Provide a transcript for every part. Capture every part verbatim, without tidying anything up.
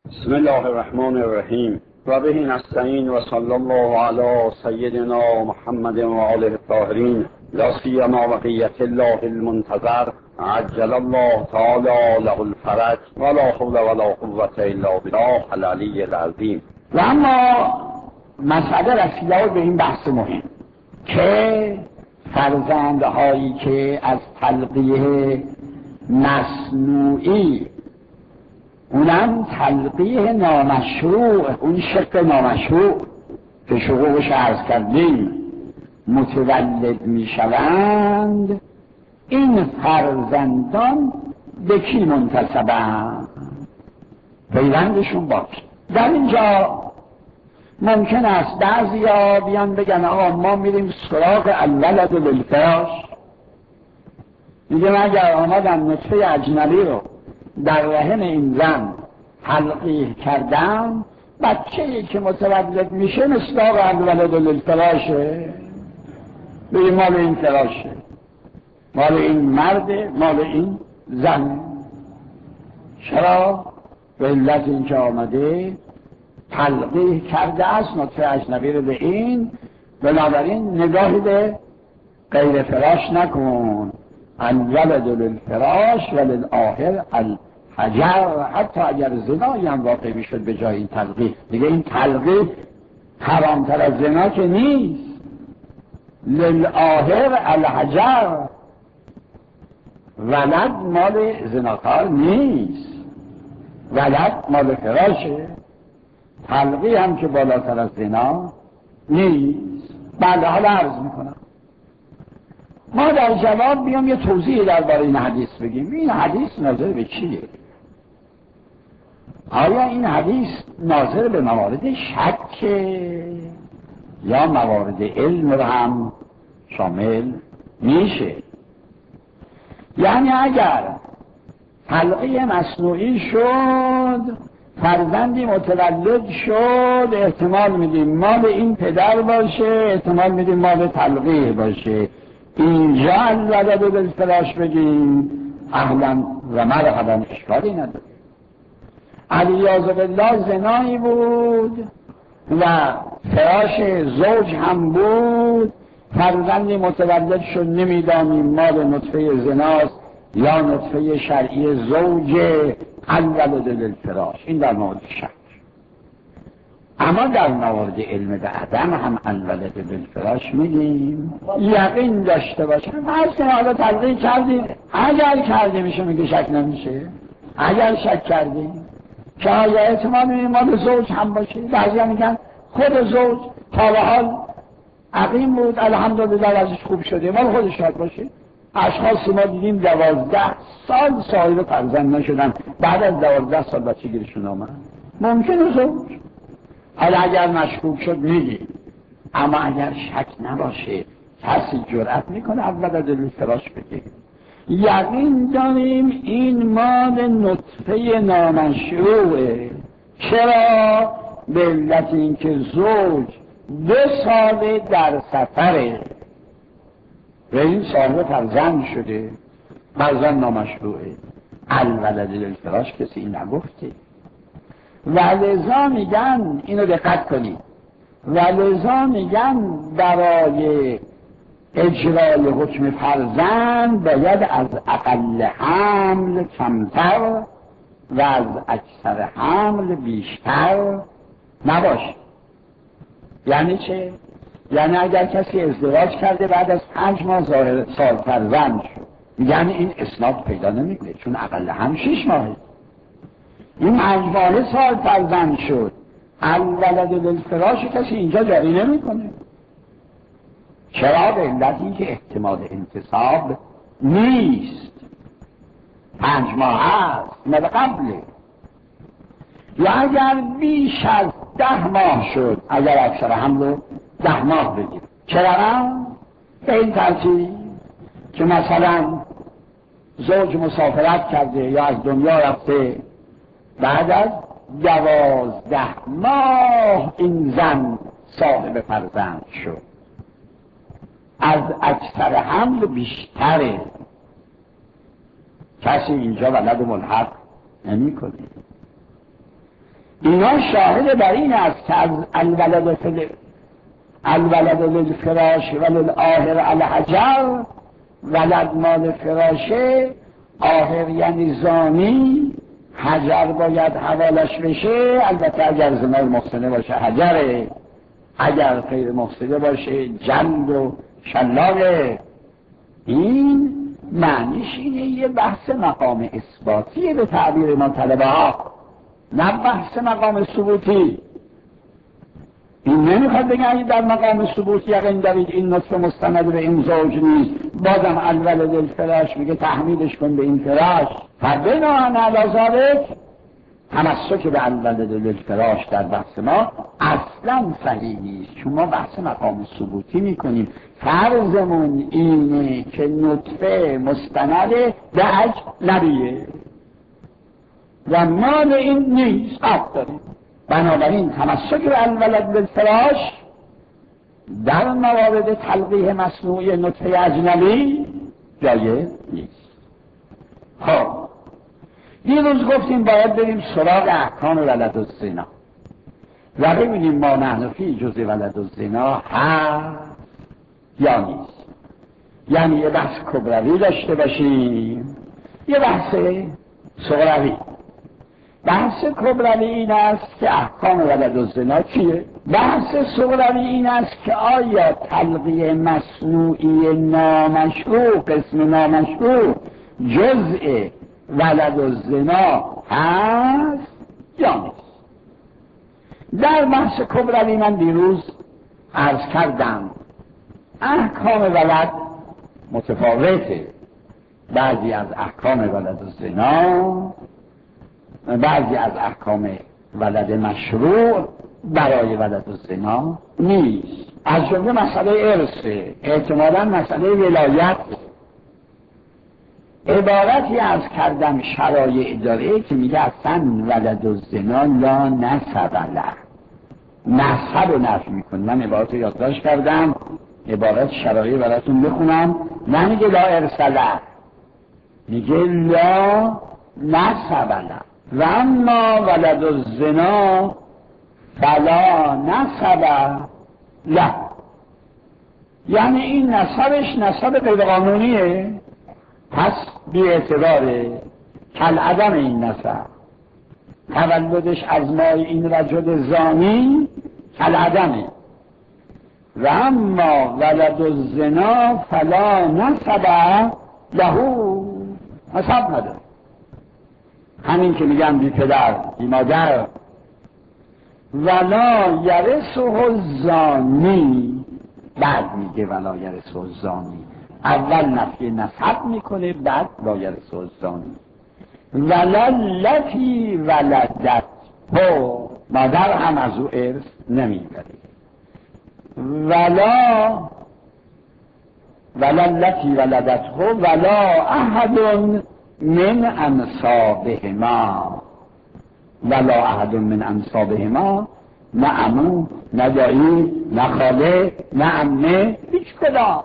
بسم الله الرحمن الرحیم و به نستعین و صلی الله علی سیدنا محمد و آله الطاهرین لا سیما بقیة الله المنتظر عجل الله تعالی له الفرج ولا حول ولا قوة الا بالله العلی العظیم. و اما مسئله رسیده به این بحث مهم که فرزندهایی که از تلقیه مصنوعی، اونم تلقیه نامشروع، اون شق نامشروع که شقوقش عرض کردیم، متولد می شوند، این فرزندان به کی منتسبند؟ پیوندشون با کی؟ در اینجا ممکن است بعضیا بیان بگن آقا ما میریم سراغ الولد للفراش، میگم اگر آمدن نطفه اجنبی رو در رحم این زن تلقیح کردن، بچه‌ای که متولد میشه مصداق الولد للفراشه، بگیم مال این فراشه، مال این مرده، مال این زن. چرا؟ به علت اینکه آمده تلقیح کرده است نطفه اجنبی رو به این، بنابراین نگاهی به غیر فراش نکن. الولد للفراش و للآخر الحجر. حتی اگر زنایی هم واقع میشد به جای این تلقیح، دیگه این تلقیح حرامتر از زنا که نیست. للآخر الحجر، ولد مال زناکار نیست، ولد مال فراشه. تلقیح هم که بالاتر از زنا نیست. بعد حالا عرض میکنم ما در جواب بیام یه توضیح درباره این حدیث بگیم. این حدیث ناظر به چیه؟ آیا این حدیث ناظر به موارد شک یا موارد علم رو هم شامل میشه؟ یعنی اگر تلقیح مصنوعی شد، فرزندی متولد شد، احتمال میدیم مال این پدر باشه، احتمال میدیم مال تلقیح باشه. اینجا الولد بالفراش بگیم اهلا و مرحبا، اشکالی نداره. علیاذ بالله زنایی بود و فراش زوج هم بود، فرزندی متولد شد، نمیدانیم مال نطفه زناست یا نطفه شرعی زوج، الولد للفراش. این در مورد شک. اما در مورد علم به عدم هم الولد بالفراش میگیم یقین داشته باشیم. هر که حالا تلقیح کردیم، اگر کرده میشه میگه شک نمیشه. اگر شک کردیم که آیا احتمال میدیم مال زوج هم باشه. بعضی هم میگن خود زوج تا به حال عقیم بود، الحمدلله ازش خوب شده، مال خودش شاید باشه. اشخاصی ما دیدیم دوازده سال صاحب فرزند نشدن، بعد از دوازده سال بچه گیرشون آمد. ممکنه زوج. حالا اگر مشکوک شد میگیم، اما اگر شک نباشه کسی جرأت میکنه الولد للفراش بگه. یقین داریم این مال نطفه نامشروعه. چرا؟ به علت اینکه زوج دو ساله در سفره و این صاحب فرزند شده، فرزند نامشروعه. الولد للفراش کسی این نگفته. و لذا میگن، اینو دقت کنید، و لذا میگن برای اجرای حکم فرزند باید از اقل حمل کمتر و از اکثر حمل بیشتر نباشه. یعنی چه؟ یعنی اگر کسی ازدواج کرده بعد از پنج ماه سال فرزند شد، یعنی این اسناد پیدا نمیکنه، چون اقل هم شش ماهه. این پنج ماه سال فرزند شد، الولد للفراش کسی اینجا جاری نمیکنه. چرا؟ به علت اینکه احتمال انتصاب نیست. پنج ماه هست، مال قبله. یا اگر بیش از ده ماه شد، اگر اکثر حمل ده ماه بگیر. چرا؟ به این ترتیب که مثلا زوج مسافرت کرده یا از دنیا رفته، بعد از دوازده ماه این زن صاحب فرزند شد، از اکثر حمل بیشتره. کسی اینجا ولد ملحق نمی کنه. اینا شاهد بر این است که از الولد فل الولد للفراش وللآهر الحجر، ولد مال فراشه، آهر یعنی زانی، حجر باید حوالش بشه. البته اگر زنای محسنه باشه حجره، اگر غیر محسنه باشه جلد و شلاقه. این معنیش اینه یه بحث مقام اثباتیه به تعبیر ما طلبه ها، نه بحث مقام ثبوتی. این نمیخواد بگن در مقام ثبوت یقین دارید این نطفه مستند به این زوج نیست، بازم الولد الفراش میگه تحمیلش کن به این فراش. فبناء علی ذلک تمسک به الولد الفراش در بحث ما اصلا صحیح نیست، چون ما بحث مقام ثبوتی میکنیم. فرضمون اینه که نطفه مستند به اجنبیه و مال این نیست حق داریم. بنابراین تمسک به الولد بالفراش در موارد تلقیح مصنوعی نطفه اجنبی جایز نیست. خب دیروز گفتیم باید بریم سراغ احکام ولد الزنا و ببینیم ما نحن فی جزء ولد الزنا هست یا نیست. یعنی یه بحث کبروی داشته باشیم، یه بحث صغروی. بحث کبروی این است که احکام ولد الزنا چیه؟ بحث صغروی این است که آیا تلقیح مصنوعی نامشروع، قسم نامشروع جزء ولد الزنا هست یا نیست. در بحث کبروی من دیروز عرض کردم احکام ولد متفاوته. بعضی از احکام ولد الزنا، بعضی از احکام ولد مشروع برای ولد الزنا نیست. از جمله مسئله ارثه، احتمالاً مسئله ولایت. عبارتی از کردم شرایع داره که میگه اصلا ولد الزنا لا نسب له، نسب رو نفی میکنه. من عبارت رو یادداشت کردم، عبارت شرایع براتون بخونم. نه میگه لا ارث له، میگه لا نسب له. و اما ولد الزنا فلا نسب له، یعنی این نسبش نسب غیر قانونیه، پس بی اعتباره. کل عدم این نسب، تولدش از مای این رجل زانی کل عدمه. و اما ولد الزنا فلا نسب له، نسب نداره. همین که میگم بی پدر بی مادر. ولا یرثه الزانی، بعد میگه ولا یرثه الزانی، اول نفی نسب میکنه بعد لا یرثه الزانی. ولا التی ولدت هو، مادر هم از او ارث نمیبره. ولا ولا التی ولدت هو ولا احد من انصابهما، ولا احد من انصابهما، نه عمو نه دایی نه خاله نه عمه، هیچ کدام.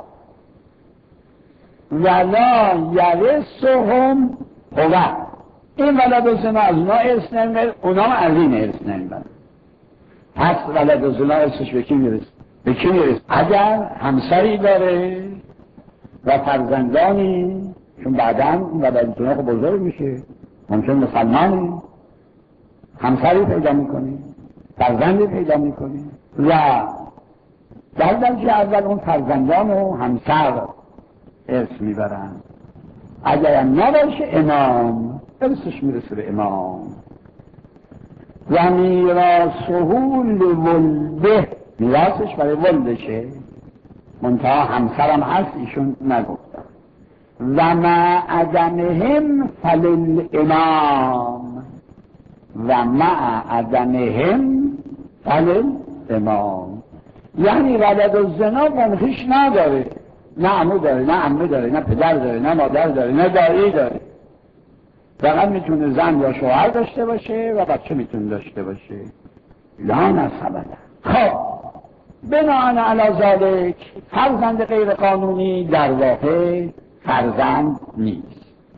ولا یرثهم هو، این ولد الزنا از اونا ارث نمیبره، اونا از این ارث نمیبره. پس ولد الزنا ارثش به کی میرسه؟ به کی میرسه؟ اگر همسری داره و فرزندانی، چون بعداً ولد الزنا خب بزرگ میشه، ممکن مسلمانی، همسری پیدا میکنی، فرزندی پیدا میکنی و در درجه اول اون فرزندان و همسر ارث میبرن. اگر هم نباشه امام، ارثش میرسه به امام. و میراثه لولده، میراثش برای ولدشه، منتها همسرم هست ایشون نگفتن. و مع عدمهم فللامام، و مع عدمهم فللامام، یعنی ولد الزنا منخیش نداره، نه عمو داره نه عمه داره نه پدر داره نه مادر داره نه دایی داره، فقط میتونه زن یا شوهر داشته باشه و بچه میتونه داشته باشه. لا نسب له. خب بناء علی ذلک فرزند غیر قانونی در واقع فرزند نیست.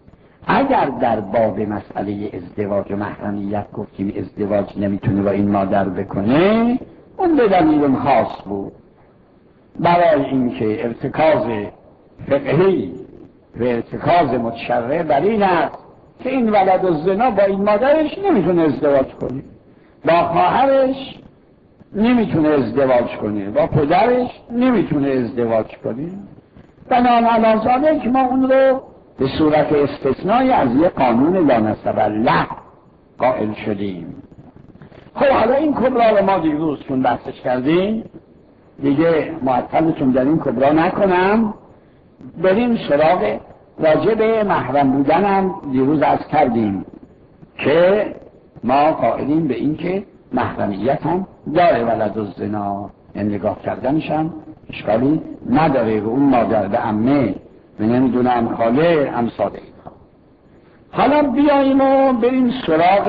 اگر در باب مسئله ازدواج و محرمیت گفتیم ازدواج نمیتونه با این مادر بکنه، اون به دلیل خاص بود، برای اینکه ارتکاز فقهی و ارتکاز متشرع بر این است که این ولد الزنا با این مادرش نمیتونه ازدواج کنه، با خواهرش نمیتونه ازدواج کنه، با پدرش نمیتونه ازدواج کنه. بنابراین علازاده که ما اون رو به صورت استثنایی از یک قانون لا نسب له قائل شدیم. خب حالا این کبرا رو ما دیروز چون بحثش کردیم دیگه معطلتون در این کبرا نکنم، بریم سراغ راجع به محرم بودنم. دیروز عرض کردیم که ما قائلیم به این که محرمیت هم داره ولد الزنا، یعنی نگاه کردنش هم اشکالی نداره و اون مادر به عمه و نمیدونم خاله امثال اینها. حالا بیاییم و بریم سراغ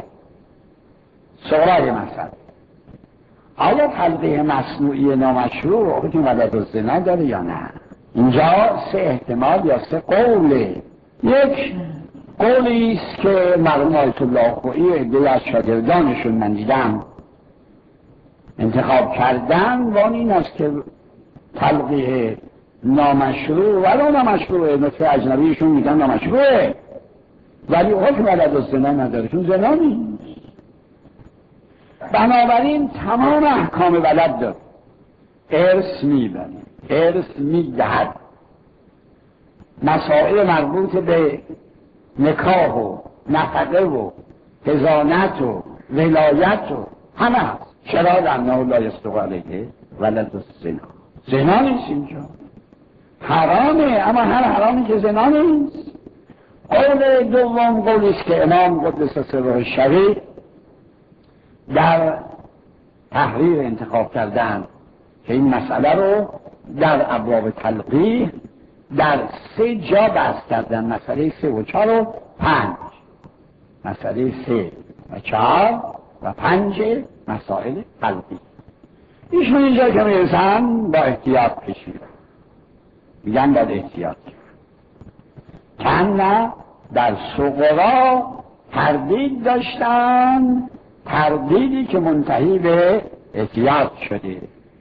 سراغ مسئله. آیا تلقیح مصنوعی نامشروع بکنیم ولد الزنا داره یا نه؟ اینجا سه احتمال یا سه قوله. یک قولی است که مرحوم آیت الله خویی عده از شاگردانشون من دیدم انتخاب کردن و این است که تلقیح نامشروع ولو نامشروعه، نطفه اجنبیشون میگن نامشروعه ولی حکم ولد الزنا نداره چون زنا نیست. بنابراین تمام احکام ولد داره، ارث میبره، ارث میدهد، مسائل مربوط به نکاح و نفقه و حضانت و ولایت و همه هست. چرا لانه لا یصدق علیه ولد الزنا، زنا نیست اینجا، حرامه، اما هر حرامی که زنا نیست. قول دوم قولی است که امام قدس سره الشریف در تحریر انتخاب کردن که این مسئله رو در ابواب تلقیح در سه جا بحث کردن، مسئله سه و چهار و پنج، مسئله سه و چهار و پنج مسائل تلقیح. ایشون اینجا که میرسن با احتیاط کشید، میگن باید احتیاط کنه. در صغرا تردید داشتن، تردیدی که منتهی به احتیاط شده.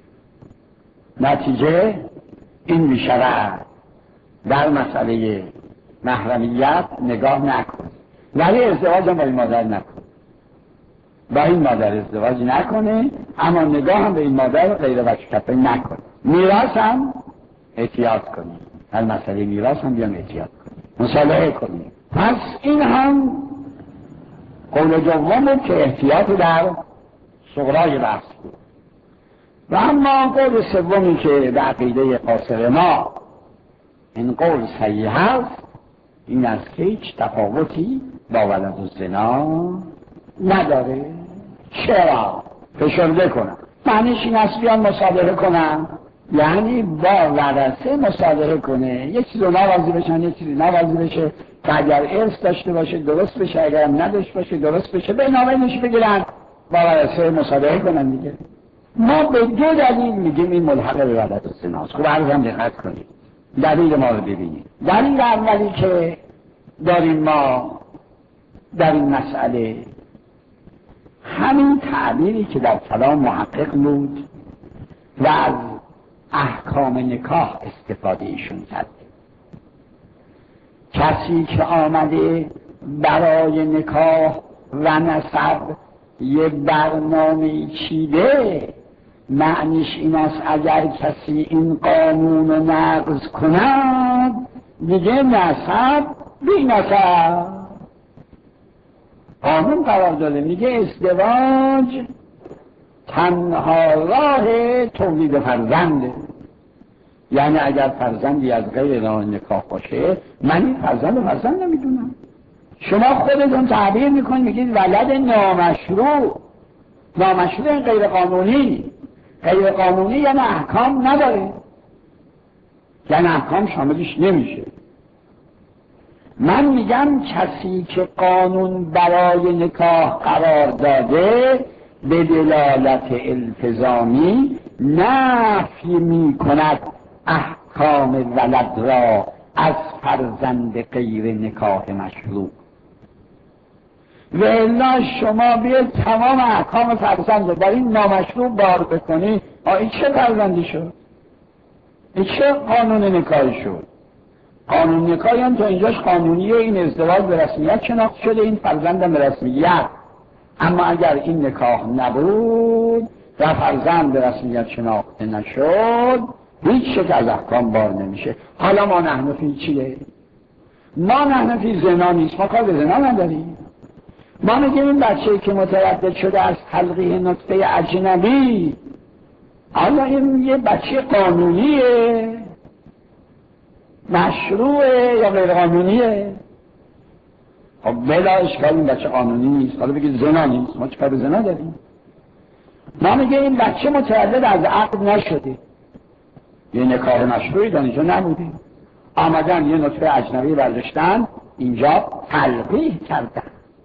نتیجه این بیشرع در مسئله محرمیت نگاه نکنه، ولی ازدواج هم با این مادر نکنه، با این مادر ازدواج نکنه، اما نگاه هم به این مادر غیر وجه نکنه. میراث هم احتیاط کنه، در مسئله میراث هم بیان احتیاط کنه، مصالحه کنه. پس این هم قول دوم که احتیاط در صغرای بحث بود. و اما قول سومی که به عقیده قاصر ما این قول صحیح هست، این است که هیچ تفاوتی با ولد الزنا نداره. چرا؟ فشرده کنم، معنیش این است بیان مصالحه کنم، یعنی با ورثه مصالحه کنه، یک چیز رو نوازی بشن، یک چیزی نوازی بشه که اگر ارث داشته باشه درست بشه، اگر هم نداشته باشه درست بشه، به نامینش بگیرن با ورثه مصالحه کنن دیگه. ما به دو دلیل میگیم این ملحق به ولد الزناست. خب عرض هم دقت کنید، دلیل ما رو ببینید. دلیل اولی که داریم ما در این مسئله همین تعبیری که در کلام محقق بود و از احکام نکاح استفاده ایشون کرد. کسی که آمده برای نکاح و نسب یه برنامه چیده، معنیش این است اگر کسی این قانون رو نقض کند دیگه نسب بی نسب. قانون قرار داده میگه ازدواج تنها راه تولید فرزنده، یعنی اگر فرزندی از غیر راه نکاح باشه من این فرزند و فرزند نمیدونم. شما خودتون تعبیر میکنید میگید ولد نامشروع. نامشروع غیر قانونی، غیر قانونی یعنی احکام نداره، یعنی احکام شاملش نمیشه. من میگم کسی که قانون برای نکاح قرار داده به دلالت التزامی نفی میکند احکام ولد را از فرزند غیر نکاح مشروع. و الا شما بیاید تمام احکام فرزند رو در این نامشروع بار بکنی، این چه فرزندی شد؟ این چه قانون نکاحی شد؟ قانون نکاحی هم تا اینجاش قانونیه، این ازدواج به رسمیت شناخته شده، این فرزندم به رسمیت. اما اگر این نکاح نبود و فرزند به رسمیت شناخته نشد، هیچ شک از احکام بار نمیشه. حالا ما نحن فی چیه؟ ما نحن فی زنا نیست، ما کار به زنا نداریم. ما میگیم این بچه‌ای که متولد شده از تلقیح نطفه اجنبی، حالا این یه بچه قانونیه، مشروعه یا غیر قانونیه؟ خب بلا اشکال این بچه قانونی نیست. حالا بگید زنا نیست، ما چه کار به زنا داریم؟ ما میگیم این بچه متولد از عقد نشده، یه نکاح مشروعی در اینجا نبوده، آمدن یه نطفه اجنبی برداشتن اینجا تلقیح کردن،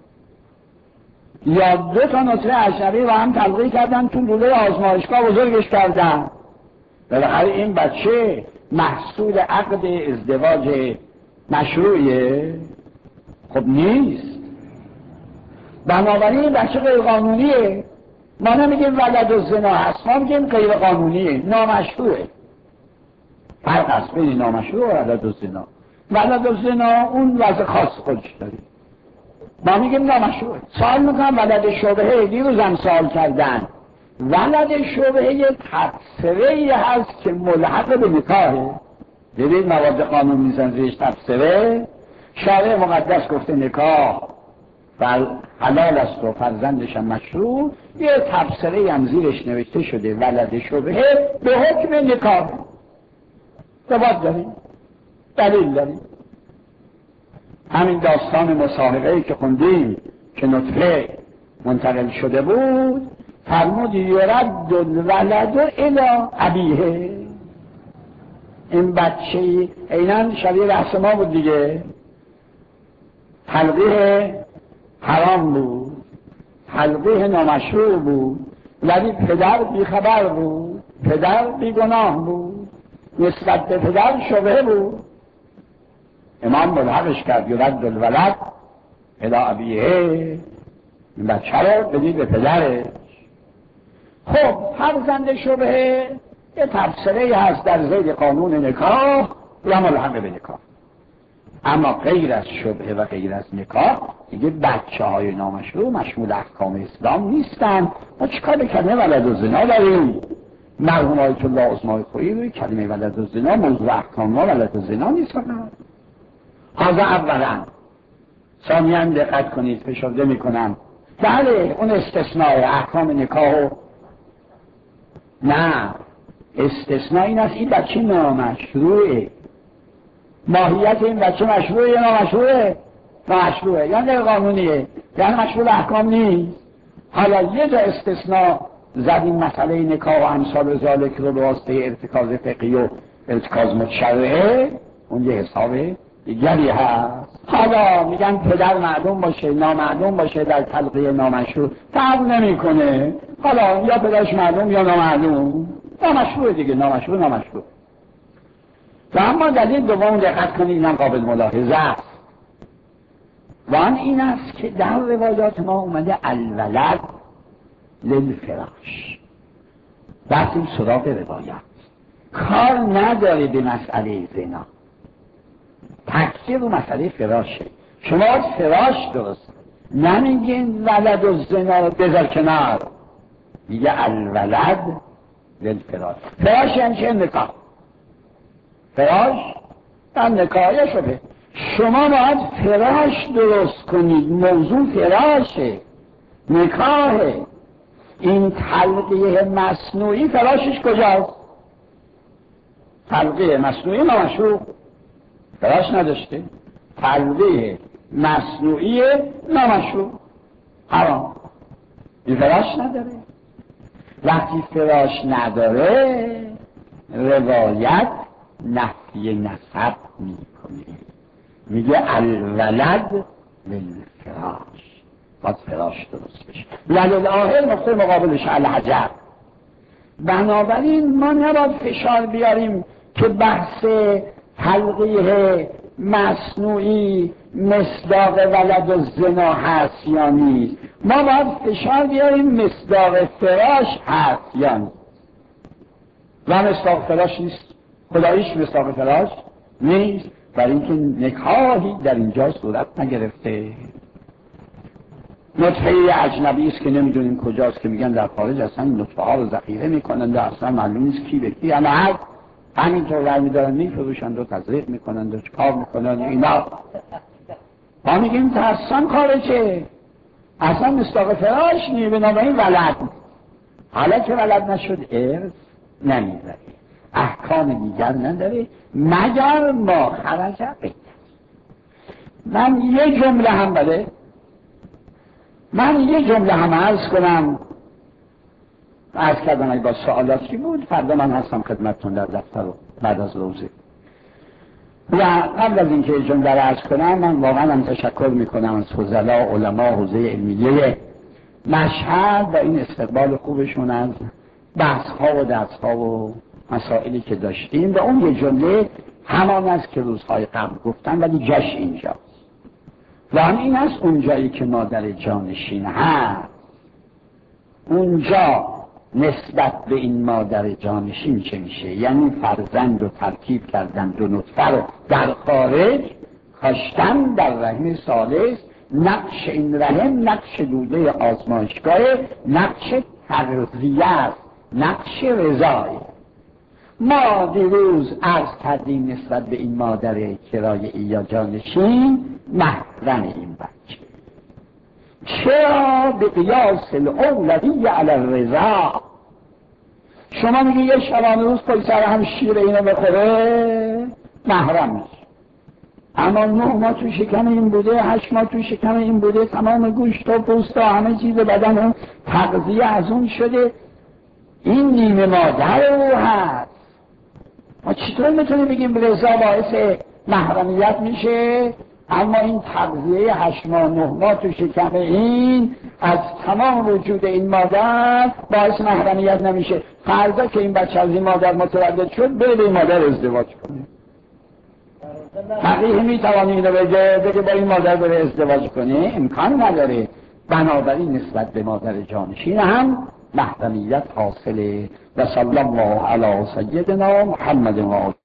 یا دو تا نطفه اجنبی و هم تلقیح کردن تو لوله آزمایشگاه بزرگش کردن. بالاخره این بچه محصول عقد ازدواج مشروعیه؟ خب نیست. بنابراین این بچه غیر قانونیه. ما نمیگیم ولد الزنا هست، ما میگیم غیر قانونیه، نامشروعه. فرق هست بین نامشروع و ولد الزنا. ولد الزنا اون وضع خاص خودش داره، ما میگیم نامشروعه. سوال میکنم ولد شبهه، دیروزم سوال کردن، ولد شبهه یه تفسیری هست که ملحق به نکاحه. ببین مواد قانون میزن زیرش تفسیره، شرع مقدس گفته نکاح حلال است و فرزندش هم مشروع، یه تفسیری هم زیرش نوشته شده ولد شبهه به حکم نکاح. ثبات داریم، دلیل داریم. همین داستان مصاحبه‌ای که خوندیم که نطفه منتقل شده بود، فرمود یرد الولد الی ابیه. این بچه عیناً شبیه بحث ما بود دیگه، تلقیح حرام بود، تلقیح نامشروع بود، ولی پدر بیخبر بود، پدر بیگناه بود، نسبت به پدر شبهه بود. امام ملحقش کرد یرد الولد الی ابیه، این بچه رو بدید به پدرش. خب فرزند شبهه یه تفسیری هست در زید قانون نکاح و ملحق به نکاح. اما غیر از شبهه و غیر از نکاح دیگه بچه های نامشروع مشمول احکام اسلام نیستن. ما چیکار به کلمه ولد الزنا داریم؟ مرحوم آیت الله عظمای خویی روی کلمه ولد الزنا موضوع احکام ما ولد الزنا نیست. حاضر اولا. ثانیاً دقت کنید، فشرده میکنم، بله اون استثناء احکام نکاح، نه استثناء این است این بچه نامشروعه. ماهیت این بچه مشروعه یا نامشروعه؟ نامشروعه، یعنی غیر قانونیه، یعنی مشروع احکام نیست. حالا یه جا استثناء زدیم مسئله نکاح و امثال ذالک رو به واسطه ارتکاز فقهی و ارتکاز متشرعه، اون یه حسابه دیگری هست. حالا میگن پدر معلوم باشه نامعلوم باشه در تلقیح نامشروع فرق نمیکنه، حالا یا پدرش معلوم یا نامعلوم، نامشروع دیگه، نامشروع نامشروع. و اما دلیل دوم دقت کنید، اینم قابل ملاحظه است، و آن این است که در روایات ما اومده الولد للفراش. وقتی سراغ روایت کار نداره به مسئله زنا، تکیه رو مسئله فراشه. شما فراش درست نمیگین ولد الزنا رو بذار کنار، میگه الولد للفراش. فراش یعنی چه؟ نکاح. فراش هم نکاح شده. شما باید فراش درست کنید، موضوع فراشه، نکاحه. این تلقیح مصنوعی فراشش کجاست؟ تلقیح مصنوعی نامشروع، فراش نداشته. تلقیح مصنوعی نامشروع، حرام. این فراش نداره. وقتی فراش نداره روایت نفی نسب میکنه، میگه الولد للفراش، باید فراش درست بشه. وللآخر نقطه مقابلش الحجر. بنابراین ما نباید فشار بیاریم که بحث تلقیح مصنوعی مصداق ولد و زنا هست یا نیست. ما باید فشار بیاریم مصداق فراش هست یا نیست. و مصداق فراش نیست، خداییش مصداق فراش نیست، برای اینکه نکاحی در اینجا صورت نگرفته. نطفه اجنبی است که نمیدونیم کجاست، که میگن در خارج اصلا نطفه ها رو ذخیره میکنند و اصلا معلوم نیست کی به کی، اما هر همینطور رمی دارن میفروشند و تزریق میکنند و چکار میکنند اینا. ما میگیم ترسان کارچه اصلا مصداق فراش نیه، بنابراین ولد. حالا که ولد نشد ارث نمیبره، احکام دیگر نداره مگر ما خرج بید. من یه جمله هم بده من یه جمله هم عرض کنم، عرض کردم ای با سوالاتی بود، فردا من هستم خدمتتون در دفتر رو بعد از روزه. و قبل از اینکه جمله را عرض کنم، من واقعا هم تشکر میکنم از فضلا علما حوزه علمیه مشهد و این استقبال خوبشون از بحث ها و درس ها و مسائلی که داشتیم. و اون یه جمله همان است که روزهای قبل گفتم ولی جاش اینجاست، و هم این است اونجایی که مادر جانشین هست، اونجا نسبت به این مادر جانشین چه میشه؟ یعنی فرزند رو ترکیب کردن دو نطفه رو در خارج کاشتن در رحم ثالث. نقش این رحم نقش دوده آزمایشگاه، نقش تغذیه است، نقش رضای. ما دیروز عرض کردیم نسبت به این مادر کرایه‌ای یا جانشین محرم این بچه. چرا به قیاس الاولویه علی الرضا؟ شما میگی یه شبانه روز پای سر هم شیر اینو بخوره محرم میشه، اما نه ماه تو شکم این بوده، هشت ماه تو شکم این بوده، تمام گوشت و پوست و همه چیز بدن اون تغذیه از اون شده، این نیمه مادر او هست. ما چطور میتونیم بگیم رضا باعث محرمیت میشه، اما این تغذیه هشت ماه نه ماه تو شکم این از تمام وجود این مادر باعث محرمیت نمیشه؟ فردا که این بچه از این مادر متولد شد بره به این مادر ازدواج کنه. فقیه میتوانی اینو بگه بگه با این مادر بره ازدواج کنه؟ امکان نداره. بنابراین نسبت به مادر جانشین هم محرمیت حاصله. و صلی الله علی سیدنا محمد و